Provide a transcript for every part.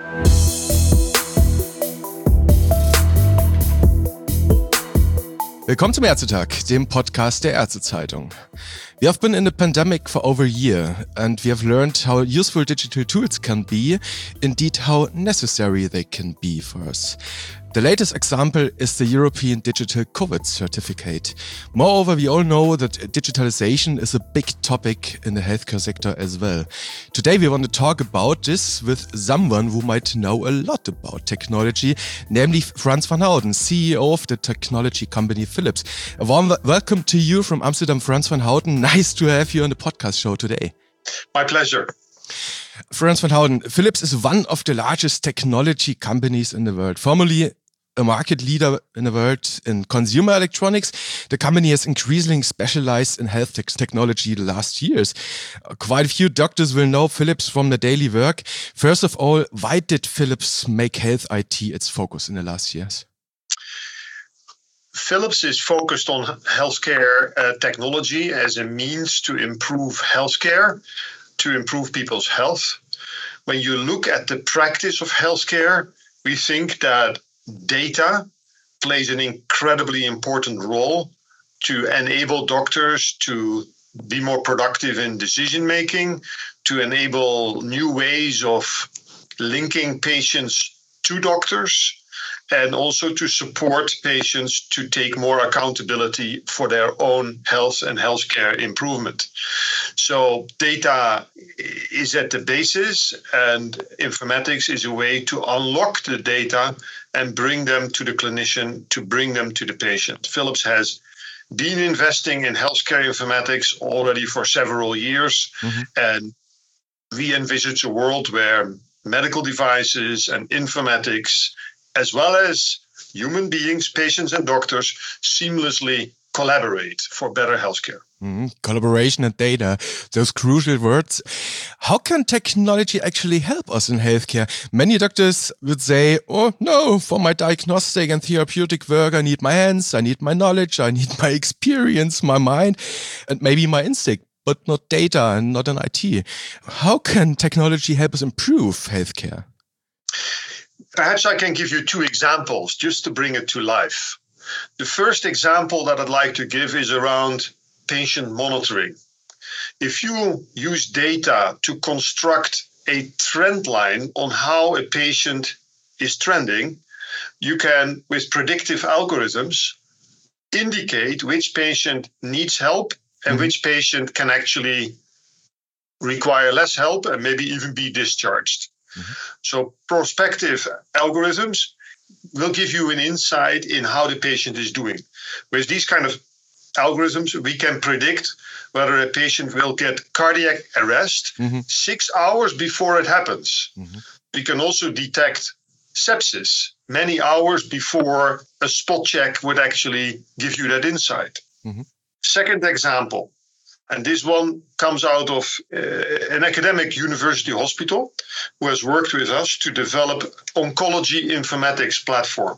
Willkommen zum Ärztetag, dem Podcast der Ärztezeitung. We have been in the pandemic for over a year, and we have learned how useful digital tools can be, indeed how necessary they can be for us. The latest example is the European Digital COVID Certificate. Moreover, we all know that digitalization is a big topic in the healthcare sector as well. Today we want to talk about this with someone who might know a lot about technology, namely Frans van Houten, CEO of the technology company Philips. A warm welcome to you from Amsterdam, Frans van Houten. Nice to have you on the podcast show today. My pleasure. Frans van Houten, Philips is one of the largest technology companies in the world. Formerly a market leader in the world in consumer electronics, the company has increasingly specialized in health technology the last years. Quite a few doctors will know Philips from their daily work. First of all, why did Philips make health IT its focus in the last years? Philips is focused on healthcare technology as a means to improve healthcare, to improve people's health. When you look at the practice of healthcare, we think that data plays an incredibly important role to enable doctors to be more productive in decision making, to enable new ways of linking patients to doctors, and also to support patients to take more accountability for their own health and healthcare improvement. So data is at the basis, and informatics is a way to unlock the data and bring them to the clinician, to bring them to the patient. Philips has been investing in healthcare informatics already for several years, and we envisage a world where medical devices and informatics, as well as human beings, patients and doctors, seamlessly collaborate for better healthcare. Collaboration and data, those crucial words. How can technology actually help us in healthcare? Many doctors would say, oh no, for my diagnostic and therapeutic work, I need my hands, I need my knowledge, I need my experience, my mind, and maybe my instinct, but not data and not an IT. How can technology help us improve healthcare? Perhaps I can give you two examples just to bring it to life. The first example that I'd like to give is around patient monitoring. If you use data to construct a trend line on how a patient is trending, you can, with predictive algorithms, indicate which patient needs help and which patient can actually require less help and maybe even be discharged. So prospective algorithms will give you an insight in how the patient is doing. With these kind of algorithms, we can predict whether a patient will get cardiac arrest 6 hours before it happens. We can also detect sepsis many hours before a spot check would actually give you that insight. Second example, and this one comes out of an academic university hospital who has worked with us to develop oncology informatics platform.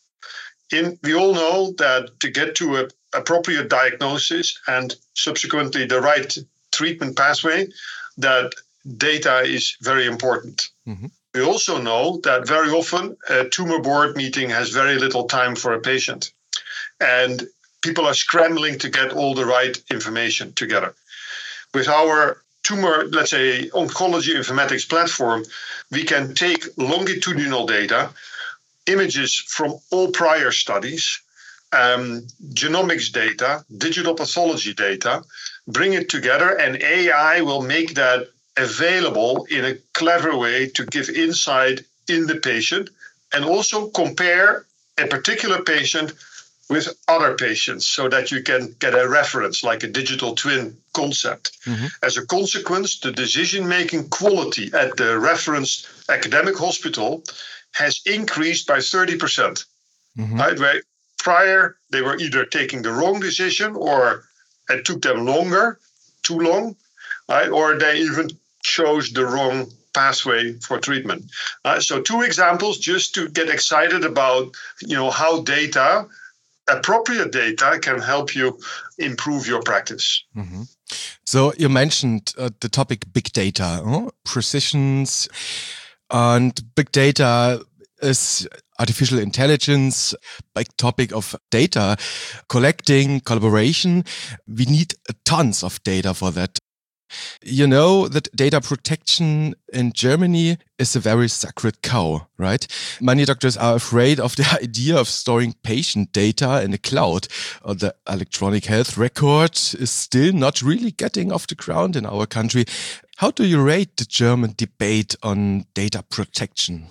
We all know that to get to an appropriate diagnosis and subsequently the right treatment pathway, that data is very important. We also know that very often a tumor board meeting has very little time for a patient. And people are scrambling to get all the right information together. With our tumor, let's say, oncology informatics platform, we can take longitudinal data, images from all prior studies, genomics data, digital pathology data, bring it together, and AI will make that available in a clever way to give insight in the patient and also compare a particular patient with other patients so that you can get a reference like a digital twin concept. As a consequence, the decision-making quality at the reference academic hospital has increased by 30%. Right? Where prior, they were either taking the wrong decision or it took them too long, right? Or they even chose the wrong pathway for treatment. So two examples just to get excited about, how appropriate data can help you improve your practice. So you mentioned the topic big data, precisions. And big data is artificial intelligence, big topic of data collecting, collaboration. We need tons of data for that. You know that data protection in Germany is a very sacred cow, right? Many doctors are afraid of the idea of storing patient data in the cloud. The electronic health record is still not really getting off the ground in our country. How do you rate the German debate on data protection?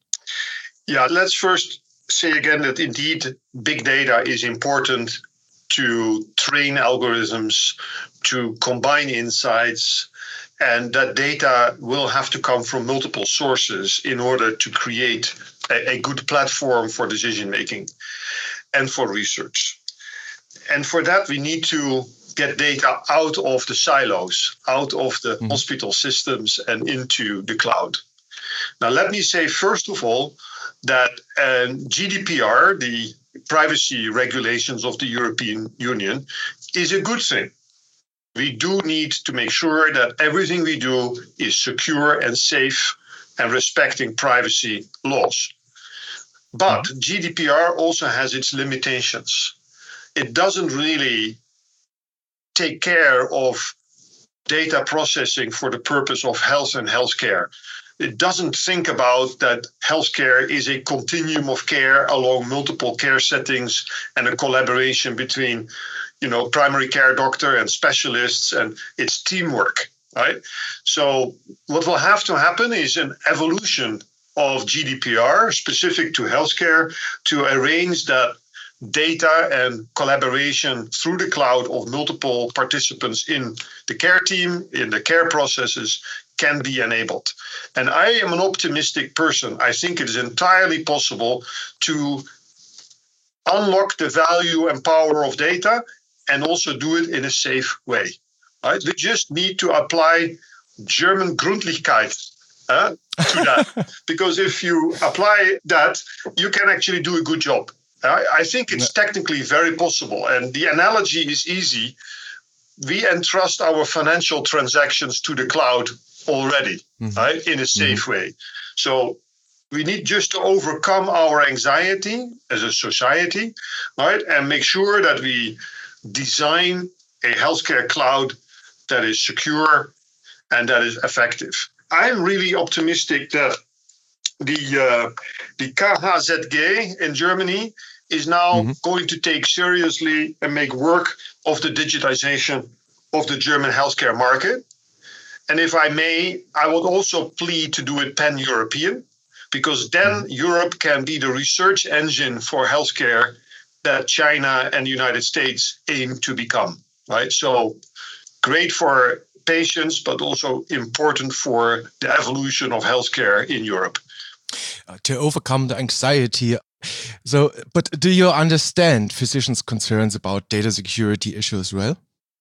Yeah, let's first say again that indeed big data is important to train algorithms, to combine insights, and that data will have to come from multiple sources in order to create a good platform for decision making and for research. And for that, we need to get data out of the silos, out of the hospital systems and into the cloud. Now, let me say, first of all, that GDPR, the privacy regulations of the European Union, is a good thing. We do need to make sure that everything we do is secure and safe and respecting privacy laws. But GDPR also has its limitations. It doesn't really take care of data processing for the purpose of health and healthcare. It doesn't think about that healthcare is a continuum of care along multiple care settings and a collaboration between, primary care doctor and specialists, and it's teamwork, right? So what will have to happen is an evolution of GDPR specific to healthcare to arrange that data and collaboration through the cloud of multiple participants in the care team, in the care processes, can be enabled. And I am an optimistic person. I think it is entirely possible to unlock the value and power of data and also do it in a safe way. Right? We just need to apply German Gründlichkeit to that. Because if you apply that, you can actually do a good job. I think it's technically very possible. And the analogy is easy. We entrust our financial transactions to the cloud already, right, in a safe way. So we need just to overcome our anxiety as a society, right, and make sure that we design a healthcare cloud that is secure and that is effective. I'm really optimistic that the KHZG in Germany is now going to take seriously and make work of the digitization of the German healthcare market. And if I may, I would also plead to do it pan-European, because then Europe can be the research engine for healthcare that China and the United States aim to become, right? So great for patients, but also important for the evolution of healthcare in Europe. To overcome the anxiety. So, but do you understand physicians' concerns about data security issues well?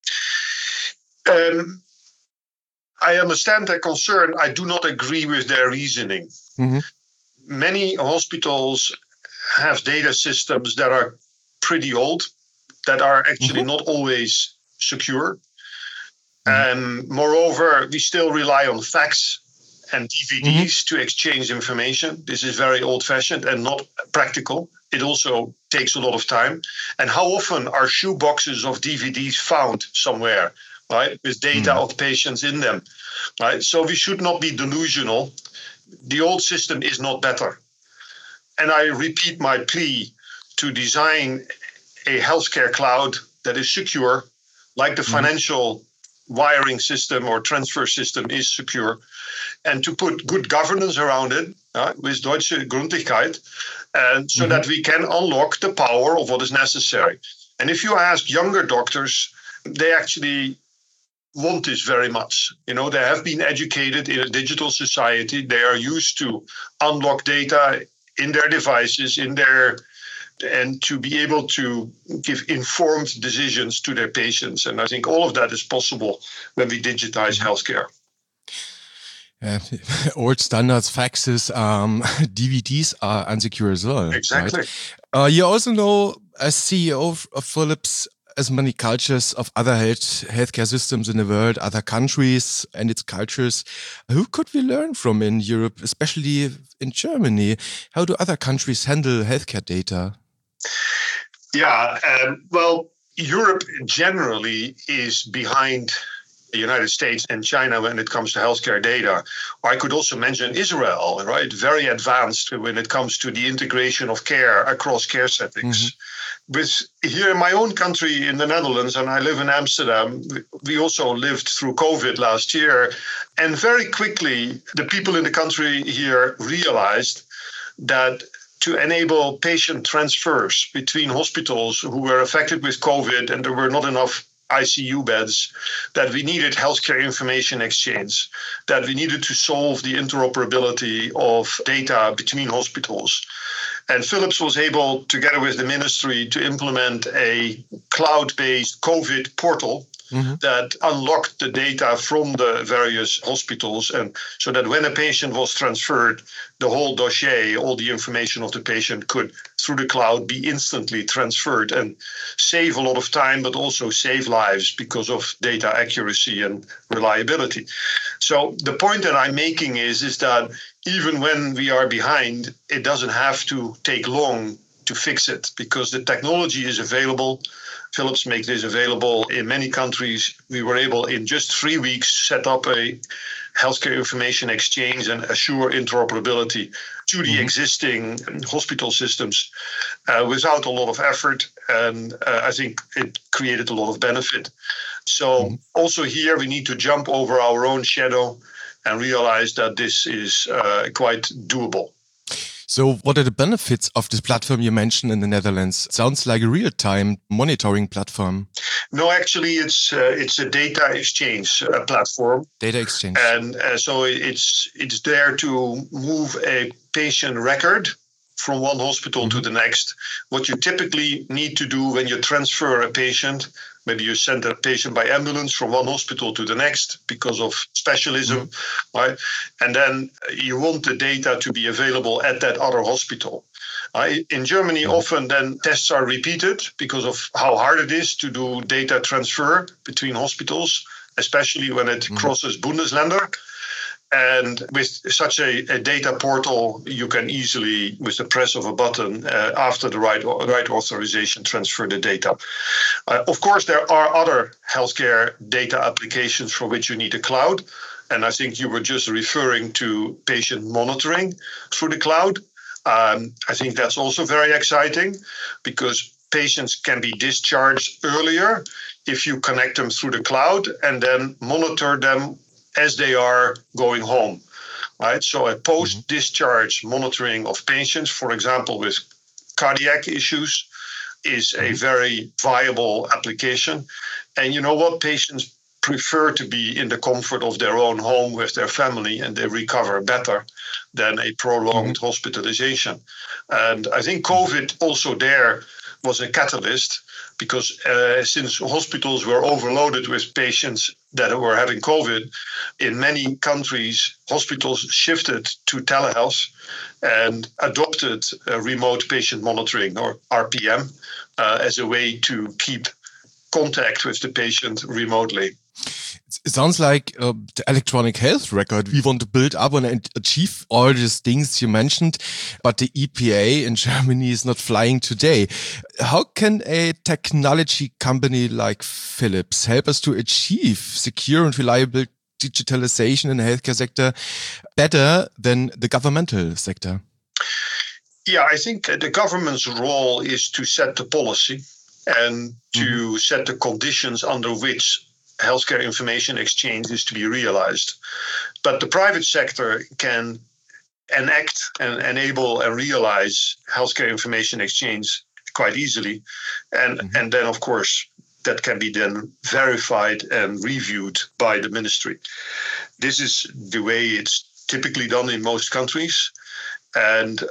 I understand their concern. I do not agree with their reasoning. Many hospitals have data systems that are pretty old, that are actually not always secure. And moreover, we still rely on fax and DVDs to exchange information. This is very old-fashioned and not practical. It also takes a lot of time. And how often are shoeboxes of DVDs found somewhere, right, with data of patients in them, right? So we should not be delusional. The old system is not better. And I repeat my plea to design a healthcare cloud that is secure, like the financial wiring system or transfer system is secure, and to put good governance around it with Deutsche Gründlichkeit, and so that we can unlock the power of what is necessary. And if you ask younger doctors, they actually want this very much. They have been educated in a digital society. They are used to unlock data in their devices, and to be able to give informed decisions to their patients. And I think all of that is possible when we digitize healthcare. Old standards, faxes, DVDs are unsecure as well. Exactly. Right? You also know, as CEO of Philips, as many cultures of other healthcare systems in the world, other countries and its cultures. Who could we learn from in Europe, especially in Germany? How do other countries handle healthcare data? Yeah, well, Europe generally is behind the United States and China when it comes to healthcare data. I could also mention Israel, right? Very advanced when it comes to the integration of care across care settings. With here in my own country, in the Netherlands, and I live in Amsterdam, we also lived through COVID last year. And very quickly, the people in the country here realized that to enable patient transfers between hospitals who were affected with COVID and there were not enough ICU beds, that we needed healthcare information exchange, that we needed to solve the interoperability of data between hospitals. And Philips was able, together with the ministry, to implement a cloud-based COVID portal that unlocked the data from the various hospitals, and so that when a patient was transferred, the whole dossier, all the information of the patient could, through the cloud, be instantly transferred and save a lot of time, but also save lives because of data accuracy and reliability. So the point that I'm making is that even when we are behind, it doesn't have to take long to fix it because the technology is available. Philips makes this available in many countries. We were able in just 3 weeks set up a healthcare information exchange and assure interoperability to the existing hospital systems without a lot of effort. And I think it created a lot of benefit. So also here we need to jump over our own shadow and realize that this is quite doable. So what are the benefits of this platform you mentioned in the Netherlands? It sounds like a real-time monitoring platform. No, actually, it's a data exchange platform. Data exchange. And so it's there to move a patient record from one hospital to the next. What you typically need to do when you transfer a patient, maybe you send a patient by ambulance from one hospital to the next because of specialism, right? And then you want the data to be available at that other hospital. In Germany, often then tests are repeated because of how hard it is to do data transfer between hospitals, especially when it crosses Bundesländer. And with such a data portal, you can easily, with the press of a button, after the right authorization, transfer the data. Of course, there are other healthcare data applications for which you need a cloud. And I think you were just referring to patient monitoring through the cloud. I think that's also very exciting because patients can be discharged earlier if you connect them through the cloud and then monitor them as they are going home, right? So a post-discharge monitoring of patients, for example, with cardiac issues, is a very viable application. And you know what? Patients prefer to be in the comfort of their own home with their family, and they recover better than a prolonged hospitalization. And I think COVID also there was a catalyst because since hospitals were overloaded with patients that were having COVID, in many countries, hospitals shifted to telehealth and adopted remote patient monitoring, or RPM, as a way to keep contact with the patient remotely. It sounds like the electronic health record. We want to build up and achieve all these things you mentioned, but the EPA in Germany is not flying today. How can a technology company like Philips help us to achieve secure and reliable digitalization in the healthcare sector better than the governmental sector? Yeah, I think the government's role is to set the policy and to set the conditions under which healthcare information exchange is to be realized. But the private sector can enact and enable and realize healthcare information exchange quite easily. And then, of course, that can be then verified and reviewed by the ministry. This is the way it's typically done in most countries. And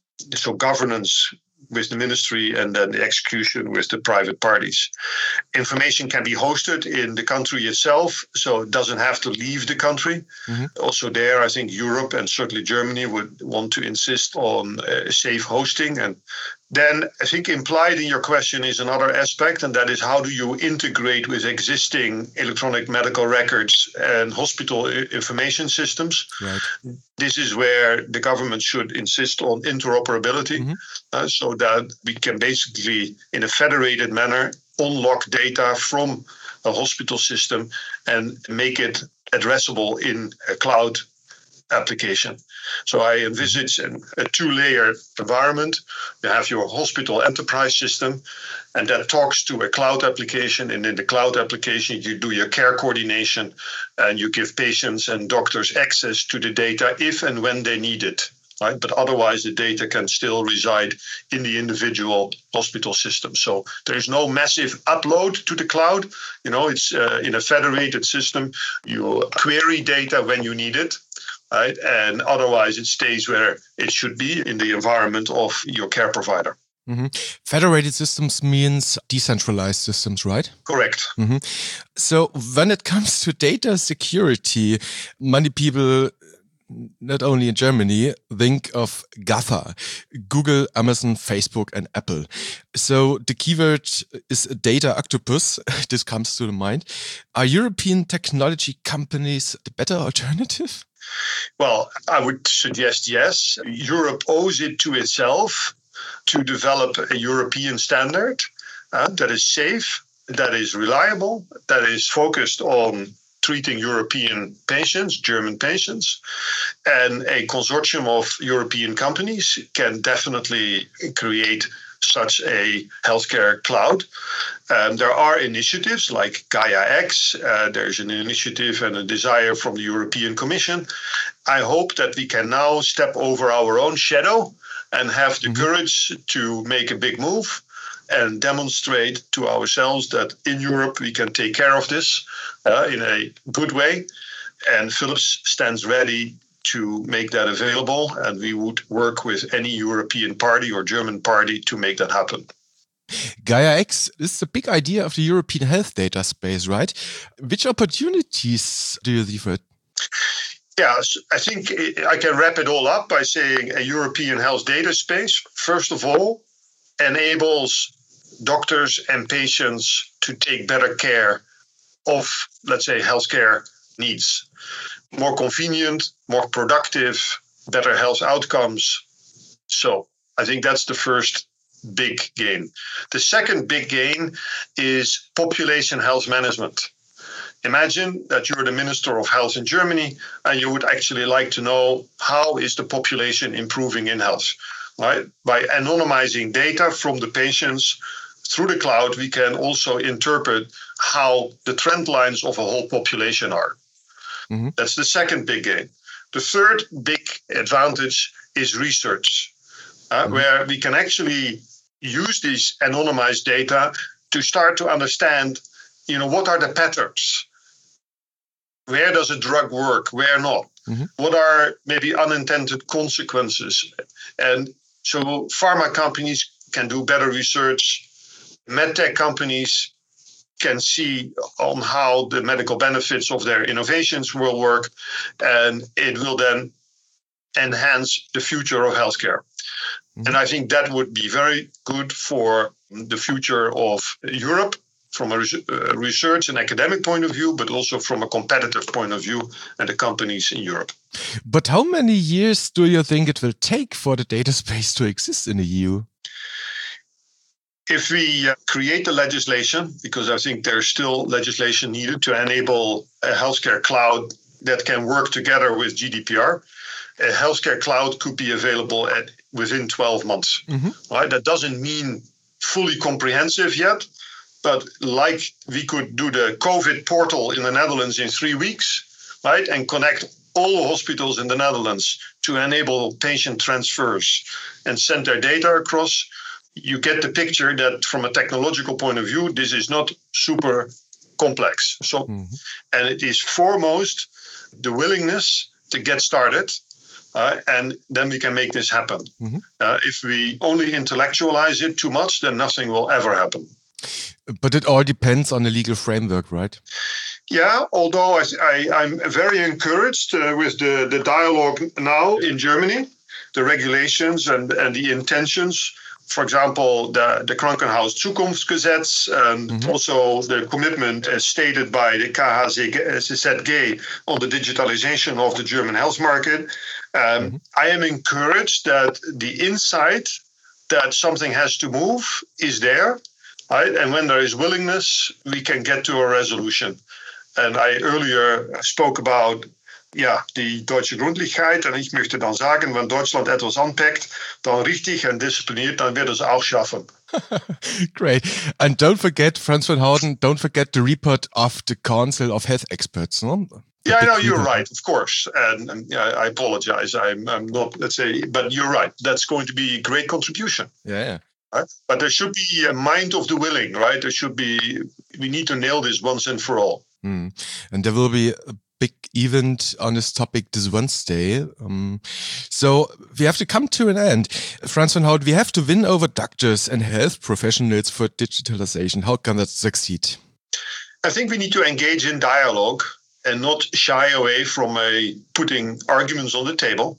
so governance with the ministry and then the execution with the private parties. Information can be hosted in the country itself, so it doesn't have to leave the country. Also there, I think Europe and certainly Germany would want to insist on safe hosting, and Then I think implied in your question is another aspect, and that is how do you integrate with existing electronic medical records and hospital information systems? Right. This is where the government should insist on interoperability, so that we can basically, in a federated manner, unlock data from a hospital system and make it addressable in a cloud application. So I envisage a two-layer environment. You have your hospital enterprise system, and that talks to a cloud application. And in the cloud application, you do your care coordination, and you give patients and doctors access to the data if and when they need it. Right? But otherwise, the data can still reside in the individual hospital system. So there is no massive upload to the cloud. It's in a federated system. You query data when you need it. Right? And otherwise, it stays where it should be in the environment of your care provider. Federated systems means decentralized systems, right? Correct. So when it comes to data security, many people, not only in Germany, think of GAFA, Google, Amazon, Facebook, and Apple. So the keyword is data octopus. This comes to the mind. Are European technology companies the better alternative? Well, I would suggest yes. Europe owes it to itself to develop a European standard that is safe, that is reliable, that is focused on treating European patients, German patients. And a consortium of European companies can definitely create such a healthcare cloud. There are initiatives like Gaia-X. There's an initiative and a desire from the European Commission. I hope that we can now step over our own shadow and have the courage to make a big move and demonstrate to ourselves that in Europe we can take care of this in a good way. And Philips stands ready to make that available, and we would work with any European party or German party to make that happen. Gaia-X is the big idea of the European health data space, right? Which opportunities do you see for it? Yeah, I think I can wrap it all up by saying a European health data space, first of all, enables doctors and patients to take better care of, let's say, healthcare needs. More convenient, more productive, better health outcomes. So I think that's the first big gain. The second big gain is population health management. Imagine that you're the Minister of Health in Germany and you would actually like to know how is the population improving in health. Right? By anonymizing data from the patients through the cloud, we can also interpret how the trend lines of a whole population are. That's the second big gain. The third big advantage is research, where we can actually use these anonymized data to start to understand, what are the patterns? Where does a drug work? Where not? What are maybe unintended consequences? And so pharma companies can do better research. MedTech companies can see on how the medical benefits of their innovations will work, and it will then enhance the future of healthcare. And I think that would be very good for the future of Europe from a research and academic point of view, but also from a competitive point of view and the companies in Europe. But how many years do you think it will take for the data space to exist in the EU? If we create the legislation, because I think there's still legislation needed to enable a healthcare cloud that can work together with GDPR, a healthcare cloud could be available within 12 months. Right? That doesn't mean fully comprehensive yet, but like we could do the COVID portal in the Netherlands in 3 weeks, right, and connect all hospitals in the Netherlands to enable patient transfers and send their data across. You get the picture that from a technological point of view, this is not super complex. So, and it is foremost the willingness to get started, and then we can make this happen. If we only intellectualize it too much, then nothing will ever happen. But it all depends on the legal framework, right? Yeah, although I'm very encouraged with the dialogue now in Germany, the regulations and the intentions for example, the Krankenhaus Zukunftsgesetz, and also the commitment as stated by the KHZG on the digitalization of the German health market. I am encouraged that the insight that something has to move is there, right? And when there is willingness, we can get to a resolution. And I earlier spoke about die deutsche Gründlichkeit. Und ich möchte dann sagen, wenn Deutschland etwas anpackt, dann richtig und diszipliniert, dann wird es auch schaffen. Great. And don't forget, Franz van Houten, don't forget the report of the Council of Health Experts, no? Yeah, I know, you're right, of course. And I apologize. I'm not, let's say, but you're right. That's going to be a great contribution. Yeah. Right? But there should be a mind of the willing, right? We need to nail this once and for all. And there will be a big event on this topic this Wednesday. So we have to come to an end. Franz van Houten, we have to win over doctors and health professionals for digitalization. How can that succeed? I think we need to engage in dialogue and not shy away from putting arguments on the table.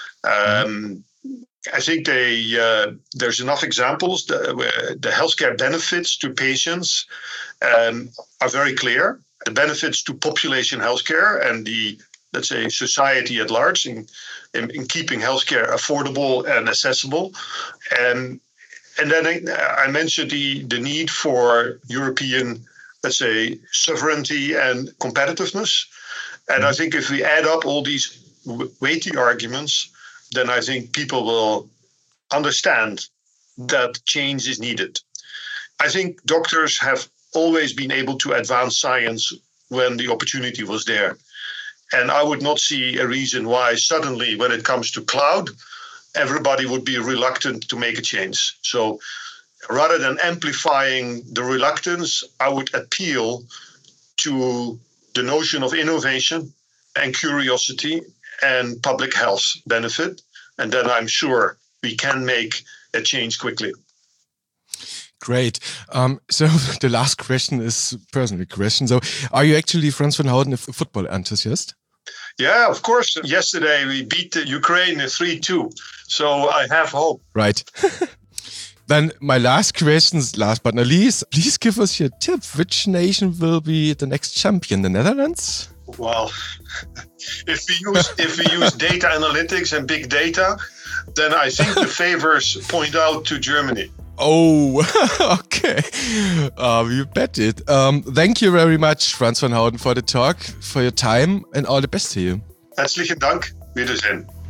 I think there's enough examples where the healthcare benefits to patients are very clear. The benefits to population healthcare and the, let's say, society at large in keeping healthcare affordable and accessible. And then I mentioned the need for European, let's say, sovereignty and competitiveness. And I think if we add up all these weighty arguments, then I think people will understand that change is needed. I think doctors have always been able to advance science when the opportunity was there. And I would not see a reason why suddenly, when it comes to cloud, everybody would be reluctant to make a change. So rather than amplifying the reluctance, I would appeal to the notion of innovation and curiosity and public health benefit. And then I'm sure we can make a change quickly. Great. So the last question is a personal question. So are you actually, Franz van Houten, a football enthusiast? Yeah, of course. Yesterday we beat Ukraine 3-2. So I have hope. Right. Then my last question, last but not least, please give us your tip. Which nation will be the next champion? The Netherlands? Well, if we use data analytics and big data, then I think the favors point out to Germany. Oh, okay. You bet it. Thank you very much, Franz van Houten, for the talk, for your time, and all the best to you. Herzlichen Dank. Wiedersehen.